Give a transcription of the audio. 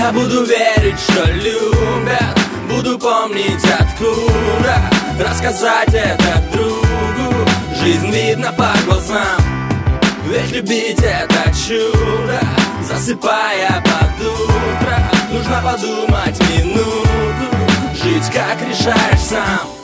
Я буду верить, что любят, буду помнить откуда, рассказать это другу. Жизнь видно по глазам, ведь любить это чудо. Засыпая под утро, нужно подумать минуту, жить как решаешь сам.